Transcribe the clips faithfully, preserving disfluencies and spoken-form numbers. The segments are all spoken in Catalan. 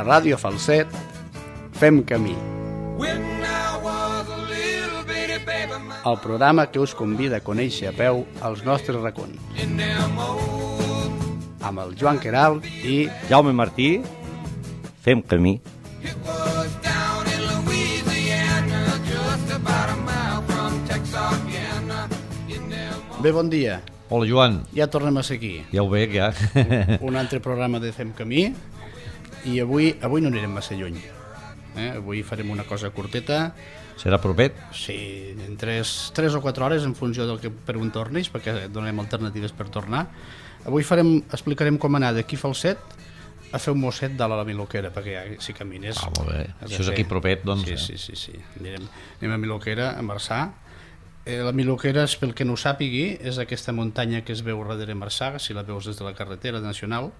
A Ràdio Falset fem camí. El programa que us convida a conèixer a peu els nostres racons. Amb el Joan Queralt i Jaume Martí, fem camí. Bé, bon dia. Hola, Joan. Ja tornem a ser aquí. Ja ho veig, ja. Un altre programa de Fem Camí i avui avui no anirem massa lluny. Eh? Avui farem una cosa curteta. Serà propet? Sí, en tres, tres o quatre hores en funció del que per on tornis, perquè donarem alternatives per tornar. Avui farem, explicarem com anar d'aquí Falset a fer un mosset de la Miloquera, perquè ja si camines... Ah, molt bé. Això és aquí propet, doncs. Sí, sí, sí, sí. Anirem, anem a Miloquera, a Marçà. Eh, la Miloquera, pel que no ho sàpigui, és aquesta muntanya que es veu darrere Marçà, si la veus des de la carretera nacional.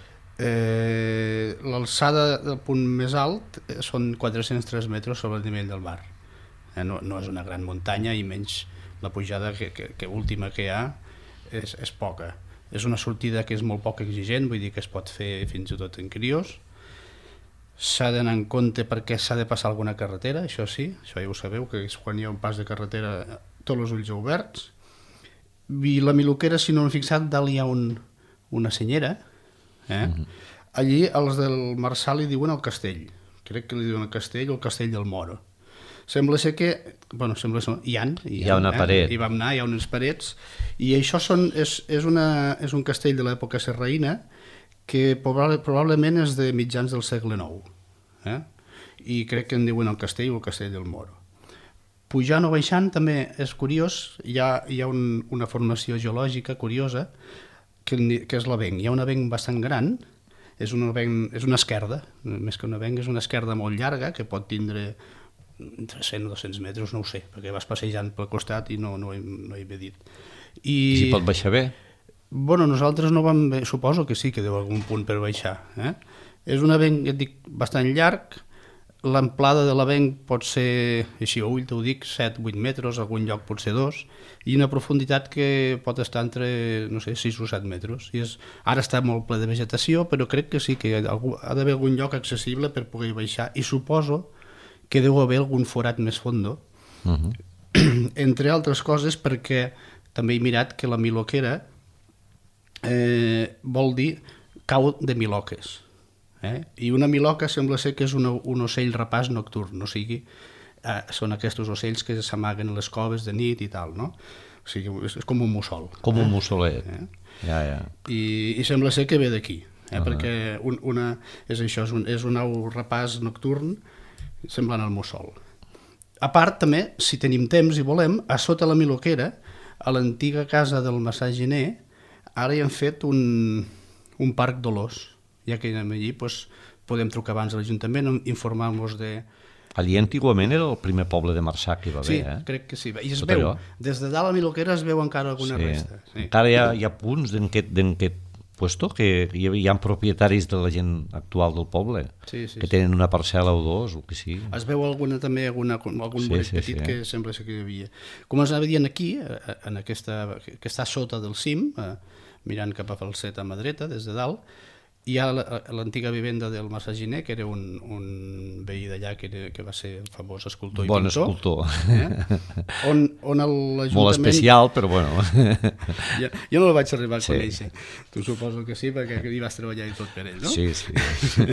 Eh, L'alçada del punt més alt són quatre-cents tres metres sobre el nivell del mar. Eh, no, no és una gran muntanya i menys la pujada que, que, que última que hi ha és, és poca. És una sortida que és molt poc exigent, vull dir que es pot fer fins i tot en crios. S'ha d'anar en compte perquè s'ha de passar alguna carretera, això sí, això ja ho sabeu, que és quan hi ha un pas de carretera tots els ulls oberts. I la Miloquera, si no m'he fixat, dalt hi ha un, una senyera. Eh? Mm-hmm. Allí els del Marçà li diuen el castell. Crec que li diuen el castell o el castell del Moro. Sembla ser que... Bueno, sembla ser... Hi ha, hi ha, hi ha una eh? paret. Hi vam anar, hi ha unes parets. I això són, és, és, una, és un castell de l'època serraïna que probable, probablement és de mitjans del segle nou. Eh? I crec que en diuen el castell o el castell del Moro. Pujant o baixant també és curiós, hi ha, hi ha un, una formació geològica curiosa que, que és l'avenc. Hi ha un avenc bastant gran, és una, avenc, és una esquerda, més que un avenc, és una esquerda molt llarga que pot tindre entre cent o dos-cents metres, no ho sé, perquè vas passejant pel costat i no, no, he, no he dit. I si pot baixar bé? Bueno, nosaltres no vam bé, suposo que sí que deu algun punt per baixar. Eh? És un avenc, et dic, bastant llarg. L'amplada de l'avenc pot ser, així a ull t'ho dic, set o vuit metres, algun lloc pot ser dos, i una profunditat que pot estar entre, no sé, sis o set metres. I és, ara està molt ple de vegetació, però crec que sí, que algú, ha d'haver algun lloc accessible per poder baixar, i suposo que deu haver algun forat més fondo, uh-huh. Entre altres coses perquè també he mirat que la Miloquera eh, vol dir cau de miloques. Eh? I una miloca sembla ser que és una, un ocell rapaç nocturn, o sigui, eh, són aquests ocells que s'amaguen a les coves de nit i tal, no? O sigui, és, és com un mussol. Com eh? un mussolet, eh? ja, ja. I, I sembla ser que ve d'aquí, eh? uh-huh. Perquè un, una, és això, és un, és un au rapaç nocturn semblant al mussol. A part, també, si tenim temps i volem, a sota la Miloquera, a l'antiga casa del Massà Giner, ara hi han fet un, un parc d'olors. Ja que anem allí, doncs, podem trucar abans a l'Ajuntament, informar-nos de... Allí antigament era el primer poble de Marçà que hi va haver, sí, eh? Sí, crec que sí. I es Tot veu, allò. des de dalt a la Miloquera es veu encara alguna sí. resta. Sí. Encara hi ha, hi ha punts d'en aquest, d'en aquest puesto que hi ha, hi ha propietaris de la gent actual del poble, sí, sí, que sí. Tenen una parcel·la o dos, o que sí. Es veu alguna, també alguna, algun sí, sí, sí, petit sí. que sembla ser que hi havia. Com es anava dient aquí, en aquesta, que està sota del cim, mirant cap a Falset a mà dreta, des de dalt, hi ha l'antiga vivenda del Massà Giner, que era un, un veí d'allà que, era, que va ser el famós escultor i bon pintor. escultor. Eh? On, on l'Ajuntament... Molt especial, però bueno. jo, jo no el vaig arribar a sí. conèixer. Tu suposo que sí, perquè hi vas treballar i tot per ell, no? Sí, sí.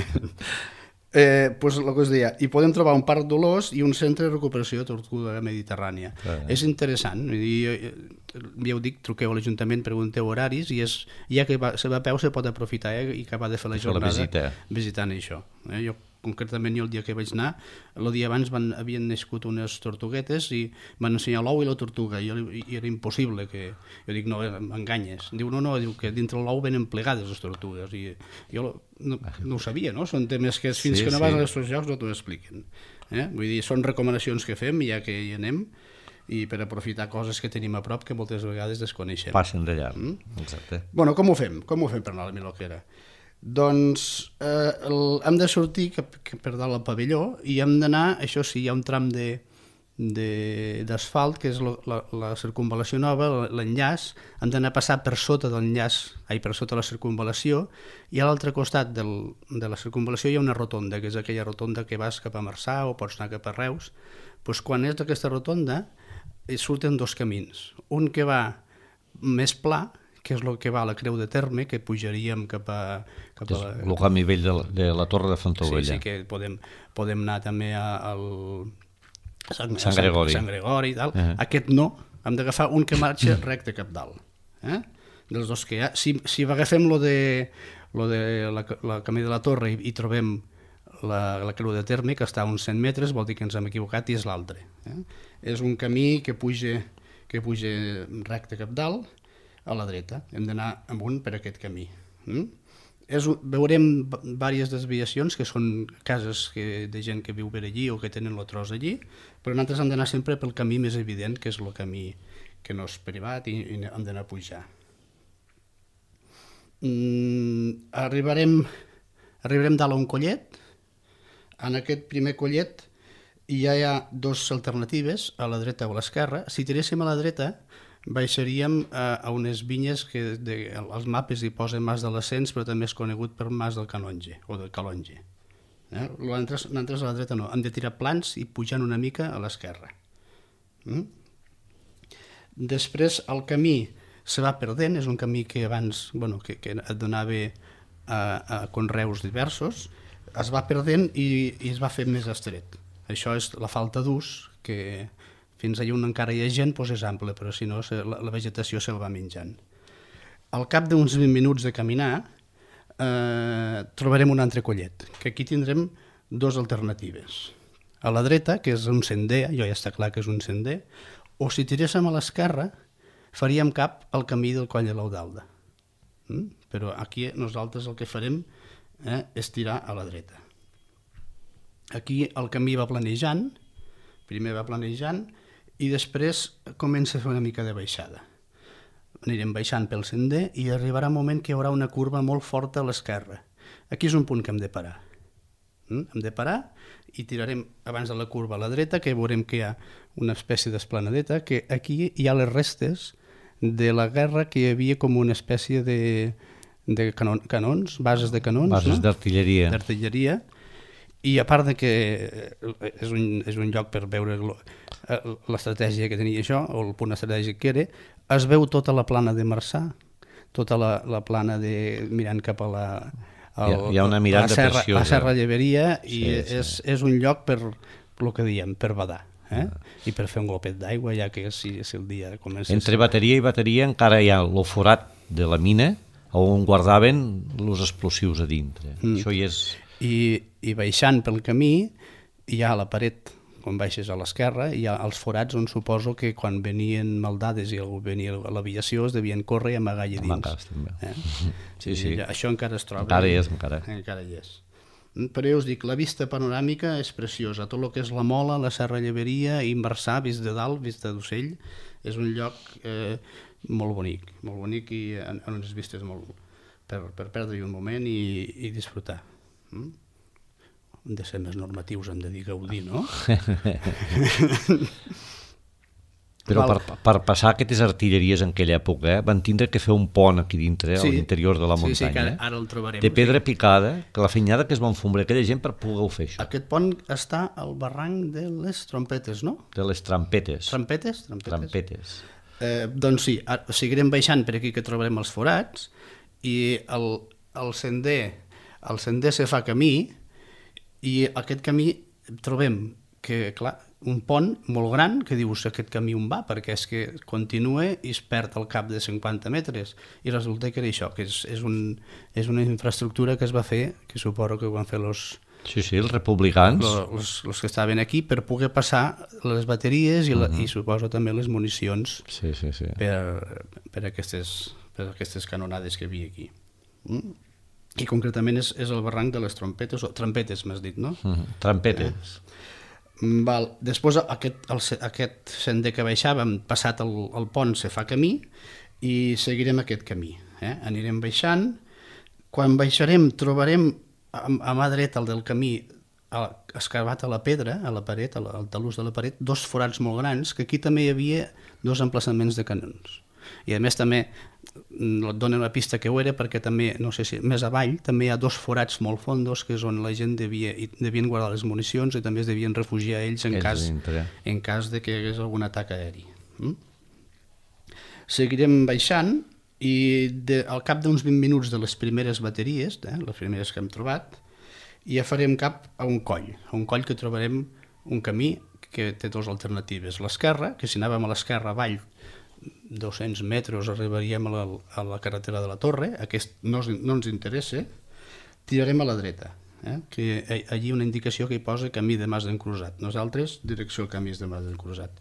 Eh, pues, el que us deia, hi podem trobar un parc d'olors i un centre de recuperació de tortuga mediterrània. Ah, és interessant, vull dir, ja ho dic, truqueu a l'Ajuntament, pregunteu horaris i és, ja que va, se va a peu se pot aprofitar eh, i acabar de fer la jornada la visita. Visitant això. Eh? Jo concretament jo el dia que vaig anar, el dia abans van, havien nascut unes tortuguetes i van ensenyar l'ou i la tortuga i, i era impossible que... Jo dic, no, m'enganyes. Diu, no, no, diu que dintre l'ou venen plegades les tortugues i jo no, no ho sabia, no? Són temes que fins sí, que no vas sí. a aquests llocs no t'ho expliquen. Eh? Vull dir, són recomanacions que fem ja que hi anem i per aprofitar coses que tenim a prop que moltes vegades desconeixem. Passen de llarg, mm? Exacte. Bueno, com ho fem? Com ho fem per anar a la Miloquera? Doncs eh, el, hem de sortir cap, cap per dalt al pavelló i hem d'anar, això sí, hi ha un tram de, d'asfalt, que és la, la, la circunvalació nova, l'enllaç, hem d'anar a passar per sota de l'enllaç, ai, per sota de la circunvalació, i a l'altre costat del, de la circunvalació hi ha una rotonda, que és aquella rotonda que vas cap a Marçà o pots anar cap a Reus. Pues quan és aquesta rotonda surten dos camins, un que va més pla, que és el que va a la Creu de Terme, que pujaríem cap a... Cap a la... El camí vell de la, de la Torre de Fontaubella. Sí, sí, que podem, podem anar també al Sant, Sant Gregori. Sant Gregori i tal. Uh -huh. Aquest no, hem d'agafar un que marxa recte cap dalt. Eh? Dels dos que hi ha. Si, si agafem lo de, lo de la, la camí de la Torre i, i trobem la, la Creu de Terme, que està a uns cent metres, vol dir que ens hem equivocat i és l'altre. Eh? És un camí que puja, que puja recte cap dalt, a la dreta, hem d'anar amunt per aquest camí. Mm? És, veurem diverses desviacions, que són cases que, de gent que viu per allí o que tenen el tros allí, però nosaltres hem d'anar sempre pel camí més evident, que és el camí que no és privat i, i hem d'anar a pujar. Mm, arribarem, arribarem dalt a un collet. En aquest primer collet ja hi ha dues alternatives, a la dreta o a l'esquerra. Si tiréssim a la dreta, baixaríem a, a unes vinyes que de, als mapes hi posen Mas de l'Ascens, però també és conegut per Mas del Canonge o del Calonge. Eh? Nosaltres, nosaltres a la dreta no, hem de tirar plans i pujant una mica a l'esquerra. Mm? Després el camí se va perdent, és un camí que abans, bueno, que, que et donava a, a conreus diversos, es va perdent i, i es va fer més estret. Això és la falta d'ús, que fins allà on encara hi ha gent doncs és ample, però si no la, la vegetació se'l va menjant. Al cap d'uns vint minuts de caminar eh, trobarem un altre collet, que aquí tindrem dues alternatives. A la dreta, que és un sender, allò ja està clar que és un sender, o si tiréssim a l'esquerra faríem cap al camí del Coll de l'Eudalda. Mm? Però aquí nosaltres el que farem eh, és tirar a la dreta. Aquí el camí va planejant, primer va planejant, i després comença a fer una mica de baixada. Anirem baixant pel sender i arribarà un moment que hi haurà una curva molt forta a l'esquerra. Aquí és un punt que hem de parar. Mm? Hem de parar i tirarem abans de la curva a la dreta, que veurem que hi ha una espècie d'esplanadeta, que aquí hi ha les restes de la guerra, que hi havia com una espècie de, de canon, canons, bases de canons. Bases no? d'artilleria. D'artilleria. I a part de que és un, és un lloc per veure l'estratègia que tenia això, o el punt estratègic que era, es veu tota la plana de Marçà, tota la, la plana de, mirant cap a la... El, hi, ha, hi ha una mirada serra, preciosa. La Serra Lleberia, i sí, és, sí. és un lloc per, el que diem, per badar. Eh? Ah. I per fer un glopet d'aigua, ja que si, si el dia comença... Entre bateria i bateria encara hi ha el forat de la mina on guardaven els explosius a dintre. Mm. Això hi és... I, i baixant pel camí hi ha la paret, quan baixes a l'esquerra, hi ha els forats on suposo que quan venien maldades i algú venia a l'aviació es devien córrer i amagar allà dins. Eh? Sí, sí. I això encara es troba. Encara hi és, encara. Encara hi és. Però ja us dic, la vista panoràmica és preciosa. Tot el que és la Mola, la Serra Lleberia i Marçà, vist de dalt, vist d'Ocell, és un lloc eh, molt bonic, molt bonic i en, en unes vistes molt... per, per perdre-hi un moment i, i disfrutar. Mm? Hem de ser més normatius, hem de dir gaudir, no? Però per, per passar aquestes artilleries en aquella època eh, van tindre que fer un pont aquí dintre, sí, a l'interior de la muntanya. Sí, sí, que ara, ara el trobarem. De pedra picada, que la fenyada que es van fondre aquella gent per poder fer això. Aquest pont està al barranc de les Trompetes, no? De les Trampetes. Trampetes? Trampetes. Trampetes. Eh, doncs sí, ara, seguirem baixant per aquí que trobarem els forats i el, el sender el sender se fa camí i aquest camí trobem que, clar, un pont molt gran que dius aquest camí on va, perquè és que continua i es perd al cap de cinquanta metres i resulta que era això, que és, és, un, és una infraestructura que es va fer, que suposo que ho van fer els... Sí, sí, els republicans. Els, els que estaven aquí per poder passar les bateries i, la, uh-huh. i suposo també les municions sí, sí, sí. Per, per, aquestes, per aquestes canonades que hi havia aquí. Mm? I concretament és, és el barranc de les Trompetes, o Trampetes m'has dit, no? Uh-huh. Trampetes. Eh? Val. Després aquest, el, aquest sender que baixàvem, passat el, el pont, se fa camí i seguirem aquest camí. Eh? Anirem baixant. Quan baixarem trobarem a, a mà dreta el del camí escarbat a la pedra, a la paret, al talús de la paret, dos forats molt grans, que aquí també hi havia dos emplaçaments de canons. I a més també et dona una pista que ho era perquè també, no sé si més avall, també hi ha dos forats molt fondos que és on la gent devia, devien guardar les municions i també es devien refugiar ells en, cas, en cas de que hi hagués algun atac aeri. Mm? Seguirem baixant i de, al cap d'uns vint minuts de les primeres bateries, eh, les primeres que hem trobat, ja farem cap a un coll, a un coll que trobarem un camí que té dues alternatives. L'esquerra, que si anàvem a l'esquerra avall dos-cents metres arribaríem a la, a la carretera de la Torre, aquest no, no ens interessa, tirarem a la dreta, eh? Que allí una indicació que hi posa camí de Mas d'en Crusat. Nosaltres, direcció al camí de Mas d'en Crusat.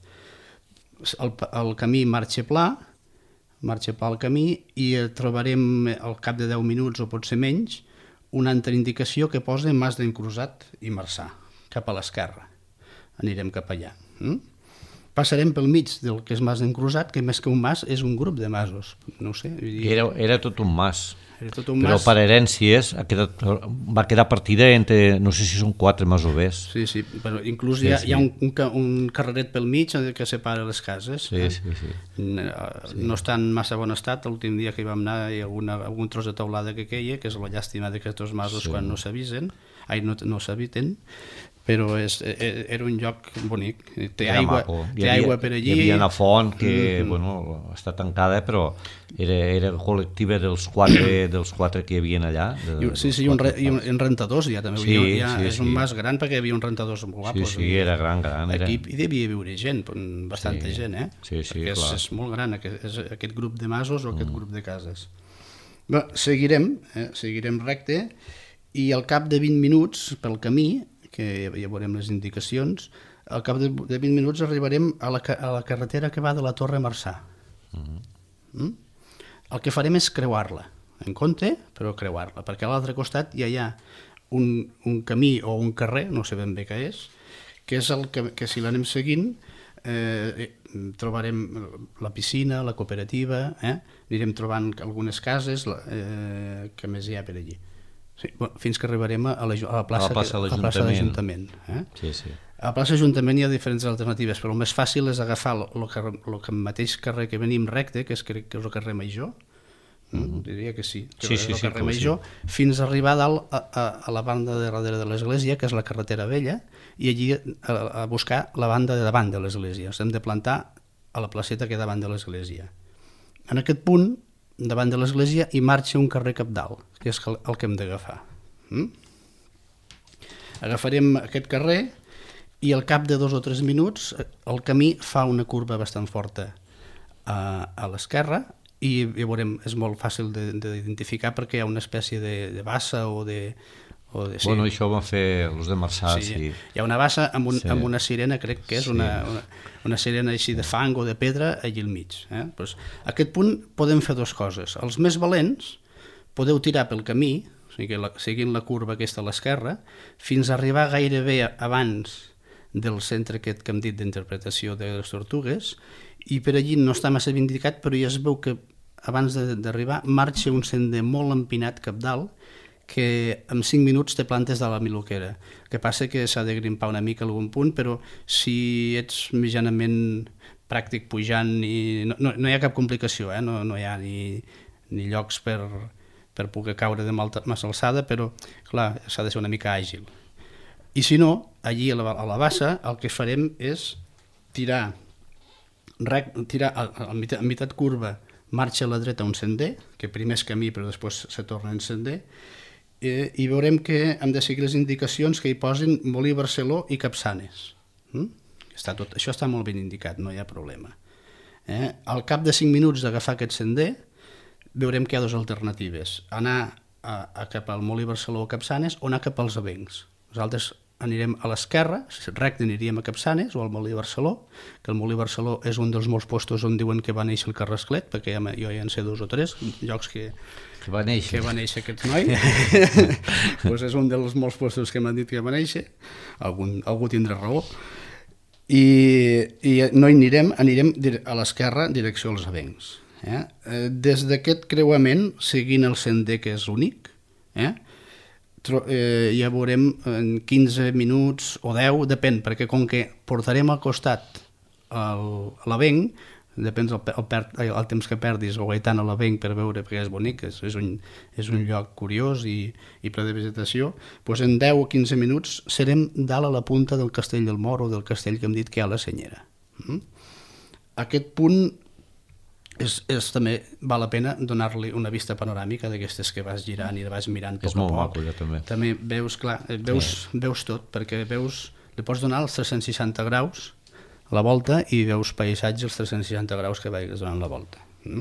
El, el camí marxa pla, marxa pla el camí i trobarem al cap de deu minuts o potser menys una altra indicació que posa Mas d'en Crusat i Marçà, cap a l'esquerra. Anirem cap allà. Mm? Passarem pel mig del que és Mas d'en Crusat, que més que un mas és un grup de masos. No sé. Era, era tot un mas. Era tot un Però mas. per herències ha quedat, va quedar partida entre, no sé si són quatre masovers. Sí, sí, però inclús sí, hi ha, sí. hi ha un, un, un carreret pel mig que separa les cases. Sí, eh? sí, sí. No, sí. no està en massa bon estat. L'últim dia que hi vam anar hi ha alguna, algun tros de teulada que queia, que és la llàstima d'aquests dos masos sí. quan no s'avisen, ai, no, no s'habiten, però és, era un lloc bonic, té, aigua, té havia, aigua per allí. Hi havia una font que mm-hmm. bueno, està tancada, però era, era col·lectiva dels quatre, dels quatre que hi havia allà. De, sí, sí, i un, re, i un rentadors ja també. Sí, hi ha, sí, és un sí. mas gran perquè hi havia un rentadors molt guapos. Sí, sí, era gran, gran. Era... Aquí hi devia viure gent, bastanta sí, gent, eh? Sí, sí, perquè és, clar. és molt gran aquest, és aquest grup de masos o aquest mm. grup de cases. Bé, seguirem, eh? seguirem recte i al cap de vint minuts pel camí, que ja veurem les indicacions, al cap de vint minuts arribarem a la, a la carretera que va de la Torre Marçà. Uh-huh. Mm? El que farem és creuar-la, en compte, però creuar-la, perquè a l'altre costat ja hi ha un, un camí o un carrer, no sé ben bé què és, que és el que, que si l'anem seguint eh, trobarem la piscina, la cooperativa, eh? Anirem trobant algunes cases, eh, que més hi ha per allí. Sí, bueno, fins que arribarem a la, a la plaça, a la plaça de l'Ajuntament. Eh? Sí, sí. A la plaça de l'Ajuntament hi ha diferents alternatives, però el més fàcil és agafar el mateix carrer que venim recte, que és, crec que és el carrer Major, mm-hmm. diria que sí, que sí, és sí, el carrer sí, Major, sí. Fins a arribar a dalt a, a, a la banda de darrere de l'església, que és la carretera vella, i allí a, a buscar la banda de davant de l'església. Ens hem de plantar a la placeta que hi ha davant de l'església. En aquest punt, davant de l'església, hi marxa un carrer Cabdal, que és el que hem d'agafar. Mm? Agafarem aquest carrer i al cap de dos o tres minuts el camí fa una curva bastant forta a, a l'esquerra i ja veurem, és molt fàcil d'identificar perquè hi ha una espècie de, de bassa o de... O de sí. Bueno, això ho van fer els de Marçà, sí. sí. Hi ha una bassa amb, un, sí. amb una sirena, crec que és sí. una, una, una sirena així de fang o de pedra allí al mig. Eh? Pues, a aquest punt podem fer dues coses. Els més valents podeu tirar pel camí, o sigui, la, seguint la curva aquesta a l'esquerra, fins a arribar gairebé abans del centre aquest que hem dit d'interpretació de les tortugues, i per allí no està massa ben indicat, però ja es veu que abans d'arribar marxa un sender molt empinat cap dalt, que en cinc minuts te plantes de la Miloquera. El que passa que s'ha de grimpar una mica a algun punt, però si ets mitjanament pràctic pujant, i no, no, no hi ha cap complicació, eh? no, no hi ha ni, ni llocs per, per poder caure de massa alçada, però clar, s'ha de ser una mica àgil. I si no, allí a la, a la bassa el que farem és tirar, rec, tirar a, a, a, meitat, a meitat curva, marxa a la dreta un sender, que primer és camí però després se torna en sender, eh, i veurem que hem de seguir les indicacions que hi posin Molí Barceló i Capçanes. Mm? Està tot, això està molt ben indicat, no hi ha problema. Eh? Al cap de cinc minuts d'agafar aquest sender veurem que hi ha dues alternatives, anar a, a cap al Molí Barceló o Capçanes o anar cap als Avencs. Nosaltres anirem a l'esquerra, recte aniríem a Capçanes o al Molí Barceló, que el Molí Barceló és un dels molts postos on diuen que va néixer el Carrasclet, perquè ja, jo ja en sé dos o tres llocs que, que, va, néixer. que va néixer aquest noi. Pues és un dels molts postos que m'han dit que va néixer, algun, algú tindrà raó. I, i no hi anirem, anirem a l'esquerra, direcció als Avencs. Eh? Des d'aquest creuament, seguint el sender que és únic, eh? eh, ja veurem en quinze minuts o deu, depèn, perquè com que portarem al costat el, l'avenc, depèn del el, el, el temps que perdis o guaitant a l'avenc per veure, perquè és bonic, és, és, un, és un lloc curiós i, i ple de vegetació, doncs en deu o quinze minuts serem dalt a la punta del Castell del Moro o del castell que hem dit que hi ha a la Senyera. Mm? Aquest punt és, és, també val la pena donar-li una vista panoràmica d'aquestes que vas girant i vas mirant poc a poc. És molt maco, ja, també. També veus, clar, veus, sí. veus tot, perquè veus, li pots donar els tres-cents seixanta graus a la volta i veus paisatge als tres-cents seixanta graus que vagis donant la volta. Mm?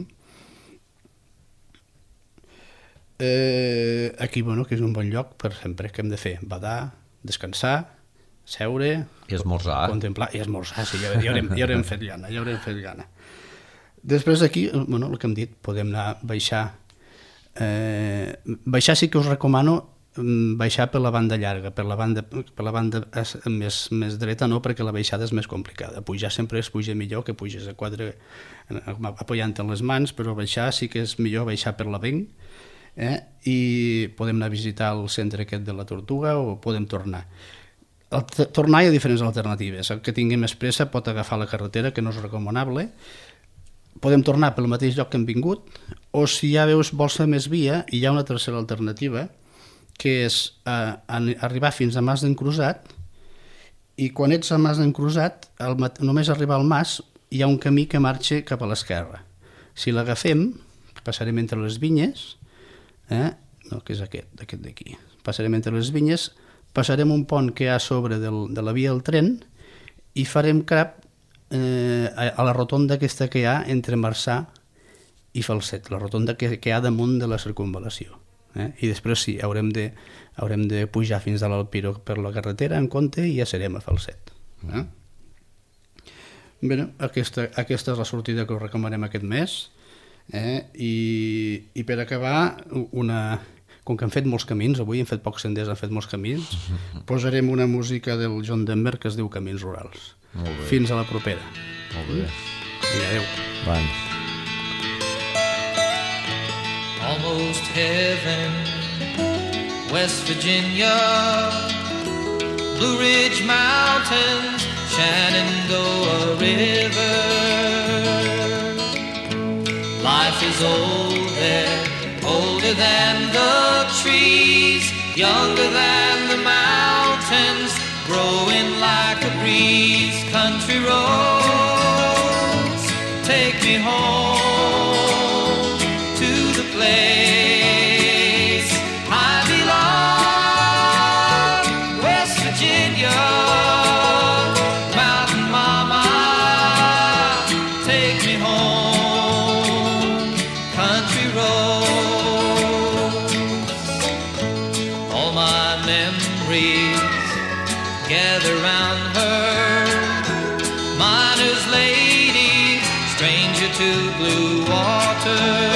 Eh, aquí, bueno, que és un bon lloc per sempre, que hem de fer? Badar, descansar, seure... I esmorzar. Contemplar, i esmorzar, sí, ja, ja, haurem, ja haurem fet gana, ja haurem fet gana. Després d'aquí, bueno, el que hem dit, podem anar a baixar. Eh, baixar sí que us recomano baixar per la banda llarga, per la banda, per la banda més, més dreta no, perquè la baixada és més complicada. Pujar sempre es puja millor que puges a quatre apoyant en les mans, però baixar sí que és millor baixar per l'avenc, eh? I podem anar a visitar el centre aquest de la Tortuga o podem tornar. El tornar hi ha diferents alternatives. El que tingui més pressa pot agafar la carretera, que no és recomanable. Podem tornar pel mateix lloc que hem vingut, o si ja veus vols fer més via, hi ha una tercera alternativa, que és eh, arribar fins a Mas d'en Crusat, i quan ets a Mas d'en Crusat, al, només arribar al Mas hi ha un camí que marxa cap a l'esquerra. Si l'agafem, passarem entre les vinyes, eh? no, que és aquest, aquest d'aquí, passarem entre les vinyes, passarem un pont que hi ha a sobre del, de la via del tren i farem cap eh, a la rotonda aquesta que hi ha entre Marçà i Falset, la rotonda que, que hi ha damunt de la circunvalació. Eh? I després sí, haurem de, haurem de pujar fins a l'Alpiro per la carretera en compte i ja serem a Falset. Eh? Bé, aquesta, aquesta és la sortida que us recomanem aquest mes, eh? I, i per acabar, una, com que han fet molts camins, avui hem fet pocs senders, han fet molts camins, posarem una música del John Denver que es diu Camins Rurals. Fins a la propera. Molt bé. Vinga, adéu. Bon. Almost heaven, West Virginia, Blue Ridge Mountains, Shenandoah River. Life is old there, older than the trees, younger than the mountains, growing like a breeze. Country roads, take me home to the place I belong, West Virginia, Mountain Mama, take me home, country roads. All my memories gather round her, miner's lady, stranger to blue water.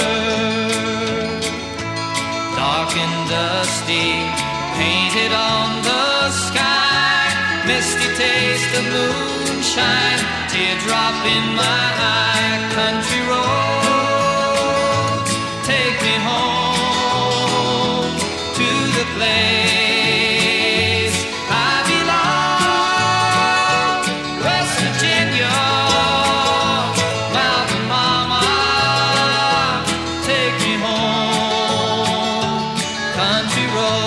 Dark and dusty, painted on the sky, misty taste of moonshine, teardrop in my eye. Country roads, take me home to the place I belong, West Virginia, Mountain Mama, take me home, country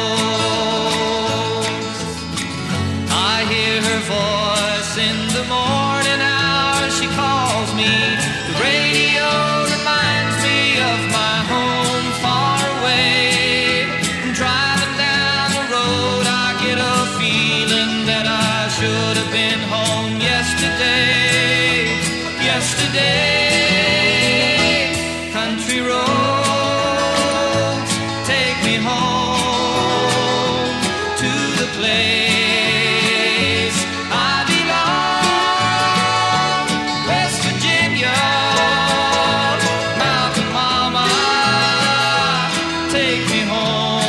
roads. I hear her voice in the morning hour, she calls me. The radio reminds me of my home far away. Driving down the road, I get a feeling that I should have been home yesterday, yesterday. Country roads, take me home to the place I belong, West Virginia, Mountain Mama, take me home.